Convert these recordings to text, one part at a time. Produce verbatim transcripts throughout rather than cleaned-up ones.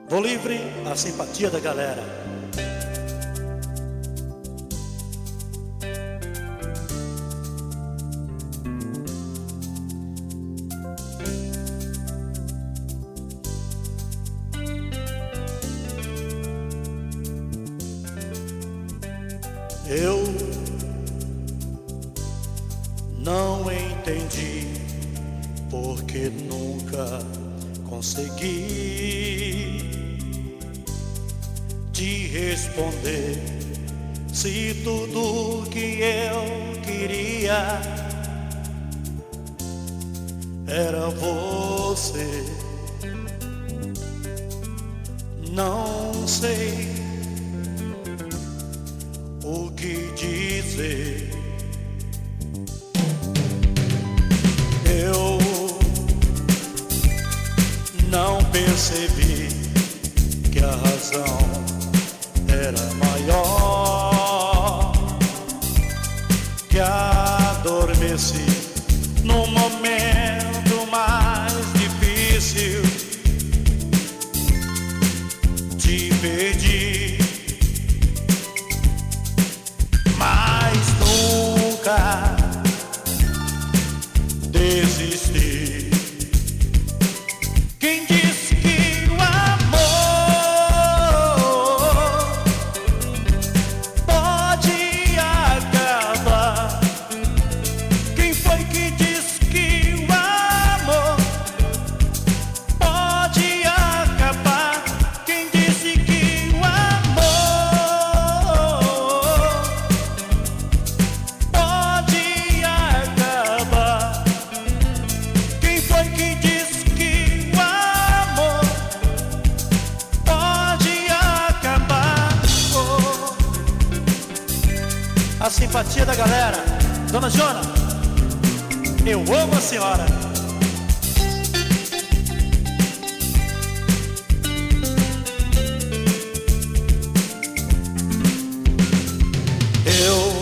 Vou livre, a simpatia da galera. Eu não entendi porque nunca consegui te responder se tudo que eu queria era você. Não sei o que dizer. Eu não percebi que a razão era maior, que adormeci no momento mais difícil. Te perdi, mas nunca desisti. Quem disse que o amor pode acabar? Quem foi que disse que o amor pode acabar? Quem disse que o amor pode acabar? Quem foi que disse que o amor pode acabar? Oh. A simpatia da galera. Dona Jona, eu amo a senhora. Eu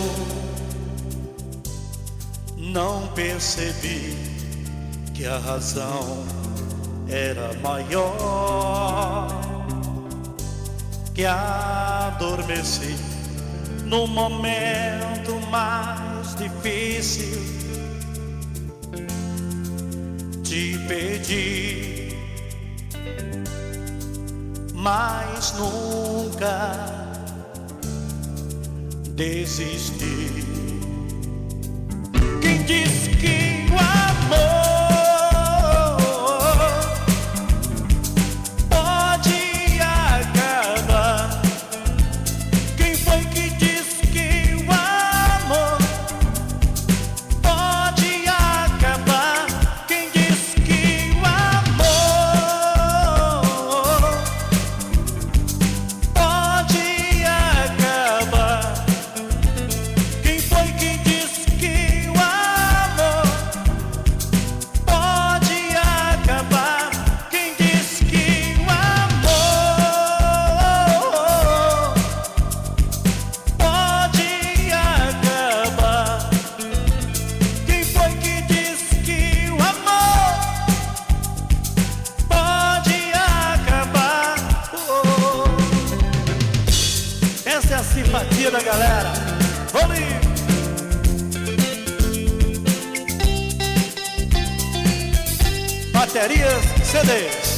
não percebi que a razão era maior, que adormeci no momento mais difícil. Te perdi, mas nunca desisti. Quem disse que o amor pode acabar? Quem foi que disse que o amor pode acabar? Quem disse que o amor pode acabar? Quem foi que disse que o amor pode acabar? Quem disse que o amor pode acabar? Quem foi que disse que o amor pode acabar? Oh. Essa é a simpatia da galera. Vamos ir. Baterias C Ds.